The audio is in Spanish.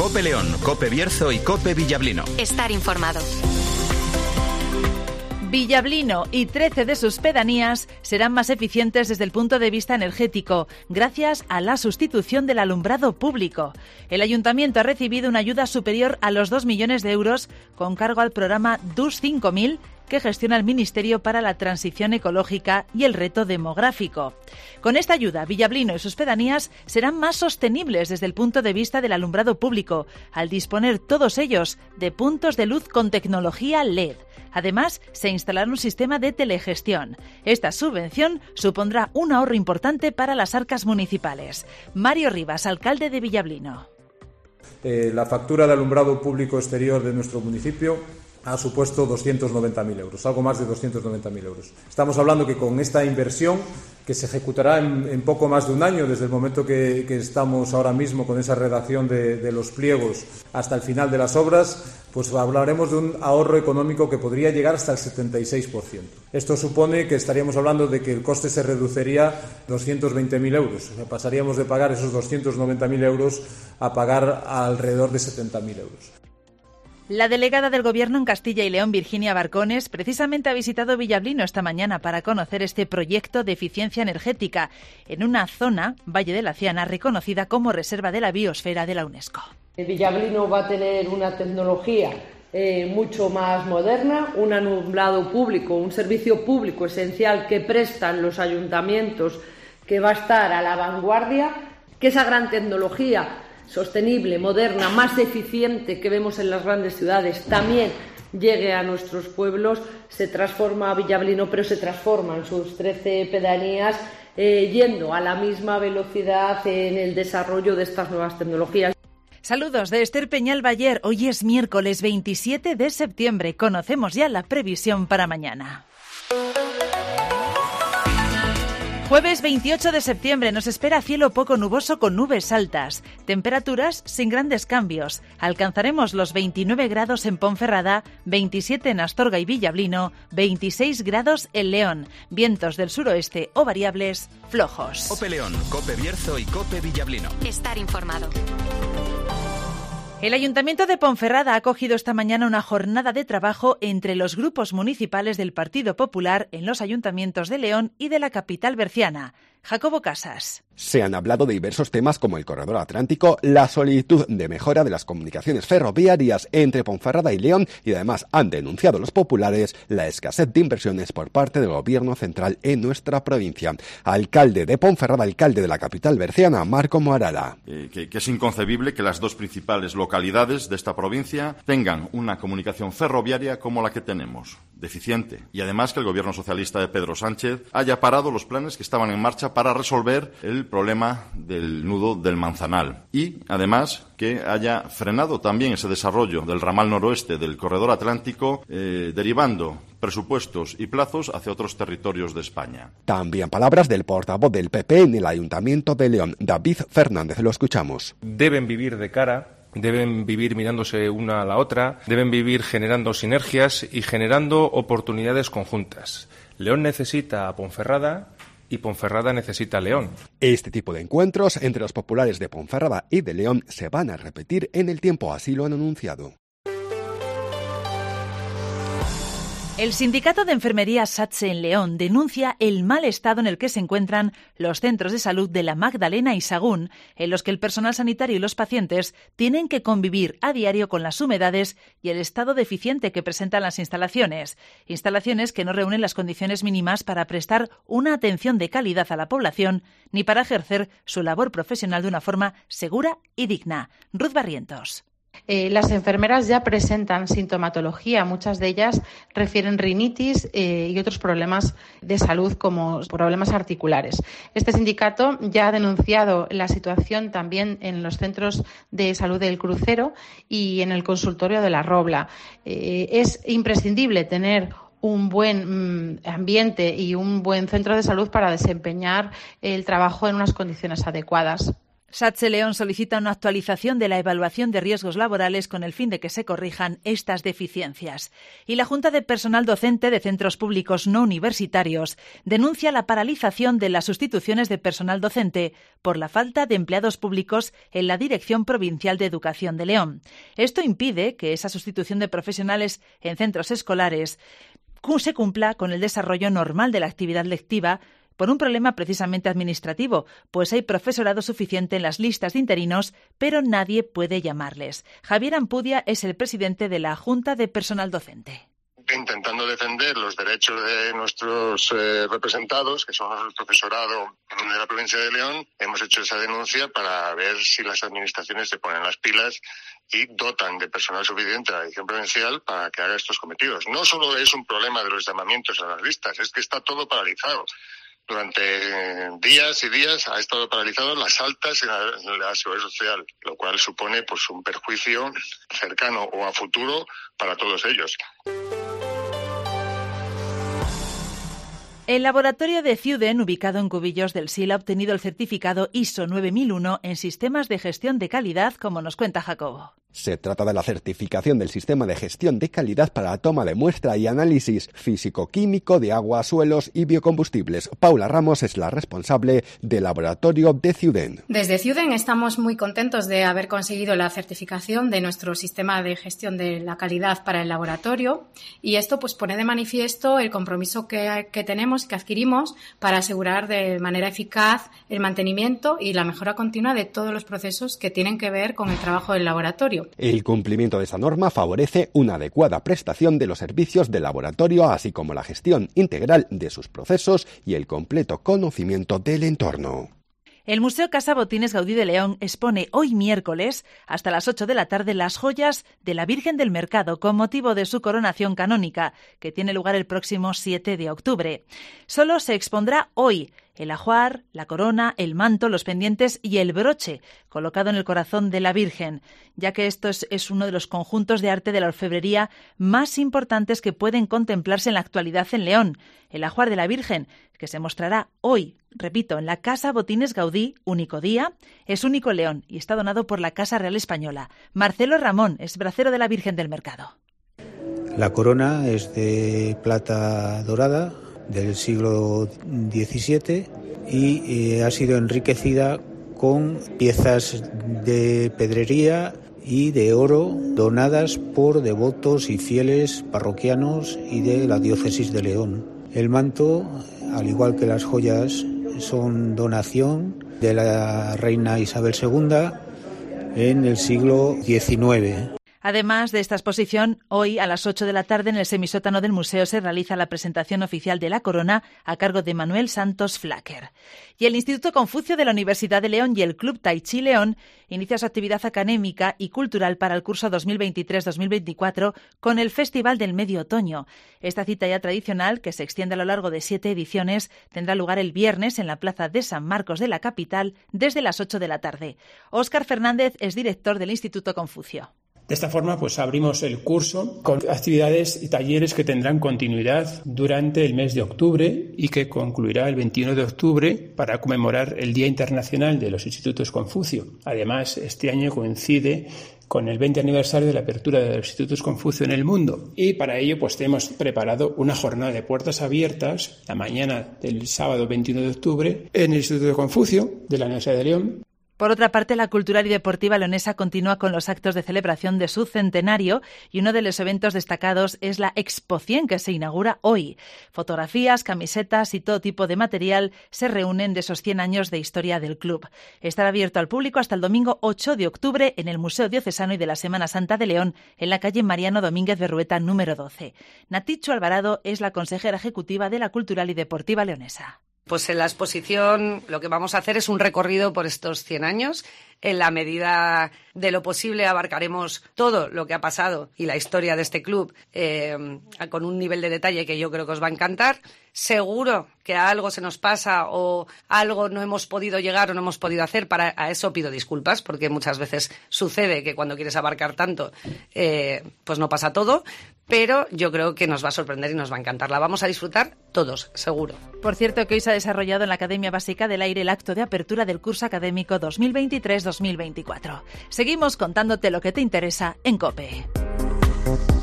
COPE León, COPE Bierzo y COPE Villablino. Estar informado. Villablino y 13 de sus pedanías serán más eficientes desde el punto de vista energético, gracias a la sustitución del alumbrado público. El ayuntamiento ha recibido una ayuda superior a los 2 millones de euros con cargo al programa DUS 5000, que gestiona el Ministerio para la Transición Ecológica y el Reto Demográfico. Con esta ayuda, Villablino y sus pedanías serán más sostenibles desde el punto de vista del alumbrado público, al disponer todos ellos de puntos de luz con tecnología LED. Además, se instalará un sistema de telegestión. Esta subvención supondrá un ahorro importante para las arcas municipales. Mario Rivas, alcalde de Villablino. La factura de alumbrado público exterior de nuestro municipio ha supuesto 290.000 euros, algo más de 290.000 euros. Estamos hablando que con esta inversión, que se ejecutará en poco más de un año, desde el momento que estamos ahora mismo con esa redacción de los pliegos hasta el final de las obras, pues hablaremos de un ahorro económico que podría llegar hasta el 76%. Esto supone que estaríamos hablando de que el coste se reduciría 220.000 euros. O sea, pasaríamos de pagar esos 290.000 euros a pagar alrededor de 70.000 euros. La delegada del Gobierno en Castilla y León, Virginia Barcones, precisamente ha visitado Villablino esta mañana para conocer este proyecto de eficiencia energética en una zona, Valle de la Ciana, reconocida como Reserva de la Biosfera de la UNESCO. Villablino va a tener una tecnología mucho más moderna, un alumbrado público, un servicio público esencial que prestan los ayuntamientos, que va a estar a la vanguardia, que esa gran tecnología sostenible, moderna, más eficiente que vemos en las grandes ciudades, también llegue a nuestros pueblos. Se transforma Villablino, pero se transforma en sus 13 pedanías, yendo a la misma velocidad en el desarrollo de estas nuevas tecnologías. Saludos de Esther Peñal Bayer. Hoy es miércoles 27 de septiembre. Conocemos ya la previsión para mañana. Jueves 28 de septiembre nos espera cielo poco nuboso con nubes altas. Temperaturas sin grandes cambios. Alcanzaremos los 29 grados en Ponferrada, 27 en Astorga y Villablino, 26 grados en León. Vientos del suroeste o variables flojos. COPE León, COPE Bierzo y COPE Villablino. Estar informado. El Ayuntamiento de Ponferrada ha acogido esta mañana una jornada de trabajo entre los grupos municipales del Partido Popular en los ayuntamientos de León y de la capital berciana. Jacobo Casas. Se han hablado de diversos temas como el corredor atlántico, la solicitud de mejora de las comunicaciones ferroviarias entre Ponferrada y León y además han denunciado los populares la escasez de inversiones por parte del gobierno central en nuestra provincia. Alcalde de Ponferrada, alcalde de la capital berciana, Marco Morala. Que es inconcebible que las dos principales localidades de esta provincia tengan una comunicación ferroviaria como la que tenemos, deficiente. Y además que el gobierno socialista de Pedro Sánchez haya parado los planes que estaban en marcha para resolver el problema del nudo del Manzanal. Y, además, que haya frenado también ese desarrollo del ramal noroeste del corredor atlántico, derivando presupuestos y plazos hacia otros territorios de España. También palabras del portavoz del PP en el Ayuntamiento de León, David Fernández. Lo escuchamos. Deben vivir de cara. Deben vivir mirándose una a la otra, deben vivir generando sinergias y generando oportunidades conjuntas. León necesita a Ponferrada y Ponferrada necesita a León. Este tipo de encuentros entre los populares de Ponferrada y de León se van a repetir en el tiempo, así lo han anunciado. El Sindicato de Enfermería SATSE en León denuncia el mal estado en el que se encuentran los centros de salud de La Magdalena y Sagún, en los que el personal sanitario y los pacientes tienen que convivir a diario con las humedades y el estado deficiente que presentan las instalaciones. Instalaciones que no reúnen las condiciones mínimas para prestar una atención de calidad a la población ni para ejercer su labor profesional de una forma segura y digna. Ruth Barrientos. Las enfermeras ya presentan sintomatología, muchas de ellas refieren rinitis y otros problemas de salud como problemas articulares. Este sindicato ya ha denunciado la situación también en los centros de salud del Crucero y en el consultorio de La Robla. Es imprescindible tener un buen ambiente y un buen centro de salud para desempeñar el trabajo en unas condiciones adecuadas. SATSE León solicita una actualización de la evaluación de riesgos laborales con el fin de que se corrijan estas deficiencias. Y la Junta de Personal Docente de Centros Públicos No Universitarios denuncia la paralización de las sustituciones de personal docente por la falta de empleados públicos en la Dirección Provincial de Educación de León. Esto impide que esa sustitución de profesionales en centros escolares se cumpla con el desarrollo normal de la actividad lectiva, por un problema precisamente administrativo, pues hay profesorado suficiente en las listas de interinos, pero nadie puede llamarles. Javier Ampudia es el presidente de la Junta de Personal Docente. Intentando defender los derechos de nuestros representados, que son el profesorado de la provincia de León, hemos hecho esa denuncia para ver si las administraciones se ponen las pilas y dotan de personal suficiente a la dirección provincial para que haga estos cometidos. No solo es un problema de los llamamientos a las listas, es que está todo paralizado. Durante días y días ha estado paralizado las altas en la seguridad social, lo cual supone pues un perjuicio cercano o a futuro para todos ellos. El laboratorio de Ciuden, ubicado en Cubillos del Sil, ha obtenido el certificado ISO 9001 en sistemas de gestión de calidad, como nos cuenta Jacobo. Se trata de la certificación del sistema de gestión de calidad para la toma de muestra y análisis físico-químico de agua, suelos y biocombustibles. Paula Ramos es la responsable del laboratorio de Ciuden. Desde Ciuden estamos muy contentos de haber conseguido la certificación de nuestro sistema de gestión de la calidad para el laboratorio, y esto pues pone de manifiesto el compromiso que tenemos, que adquirimos para asegurar de manera eficaz el mantenimiento y la mejora continua de todos los procesos que tienen que ver con el trabajo del laboratorio. El cumplimiento de esta norma favorece una adecuada prestación de los servicios del laboratorio, así como la gestión integral de sus procesos y el completo conocimiento del entorno. El Museo Casa Botines Gaudí de León expone hoy miércoles hasta las 8 de la tarde las joyas de la Virgen del Mercado con motivo de su coronación canónica, que tiene lugar el próximo 7 de octubre. Solo se expondrá hoy el ajuar, la corona, el manto, los pendientes y el broche colocado en el corazón de la Virgen, ya que esto es uno de los conjuntos de arte de la orfebrería más importantes que pueden contemplarse en la actualidad en León. El ajuar de la Virgen, que se mostrará hoy, repito, en la Casa Botines Gaudí, único día, es único León y está donado por la Casa Real Española. Marcelo Ramón es bracero de la Virgen del Mercado. La corona es de plata dorada del siglo XVII y ha sido enriquecida con piezas de pedrería y de oro donadas por devotos y fieles parroquianos y de la diócesis de León. El manto, al igual que las joyas, son donación de la reina Isabel II en el siglo XIX. Además de esta exposición, hoy a las 8 de la tarde en el semisótano del museo se realiza la presentación oficial de la corona a cargo de Manuel Santos Flacker. Y el Instituto Confucio de la Universidad de León y el Club Tai Chi León inicia su actividad académica y cultural para el curso 2023-2024 con el Festival del Medio Otoño. Esta cita ya tradicional, que se extiende a lo largo de 7 ediciones, tendrá lugar el viernes en la Plaza de San Marcos de la capital desde las 8 de la tarde. Óscar Fernández es director del Instituto Confucio. De esta forma, pues abrimos el curso con actividades y talleres que tendrán continuidad durante el mes de octubre y que concluirá el 21 de octubre para conmemorar el Día Internacional de los Institutos Confucio. Además, este año coincide con el 20 aniversario de la apertura de los Institutos Confucio en el mundo. Y para ello, pues hemos preparado una jornada de puertas abiertas la mañana del sábado 21 de octubre en el Instituto Confucio de la Universidad de León. Por otra parte, la cultural y deportiva leonesa continúa con los actos de celebración de su centenario y uno de los eventos destacados es la Expo 100 que se inaugura hoy. Fotografías, camisetas y todo tipo de material se reúnen de esos 100 años de historia del club. Estará abierto al público hasta el domingo 8 de octubre en el Museo Diocesano y de la Semana Santa de León, en la calle Mariano Domínguez Berrueta número 12. Natichu Alvarado es la consejera ejecutiva de la cultural y deportiva leonesa. Pues en la exposición lo que vamos a hacer es un recorrido por estos 100 años. En la medida de lo posible abarcaremos todo lo que ha pasado y la historia de este club con un nivel de detalle que yo creo que os va a encantar. Seguro que a algo se nos pasa o algo no hemos podido llegar o no hemos podido hacer. A eso pido disculpas, porque muchas veces sucede que cuando quieres abarcar tanto, pues no pasa todo. Pero yo creo que nos va a sorprender y nos va a encantar. La vamos a disfrutar todos, seguro. Por cierto, que hoy se ha desarrollado en la Academia Básica del Aire el acto de apertura del curso académico 2023-2024. Seguimos contándote lo que te interesa en COPE.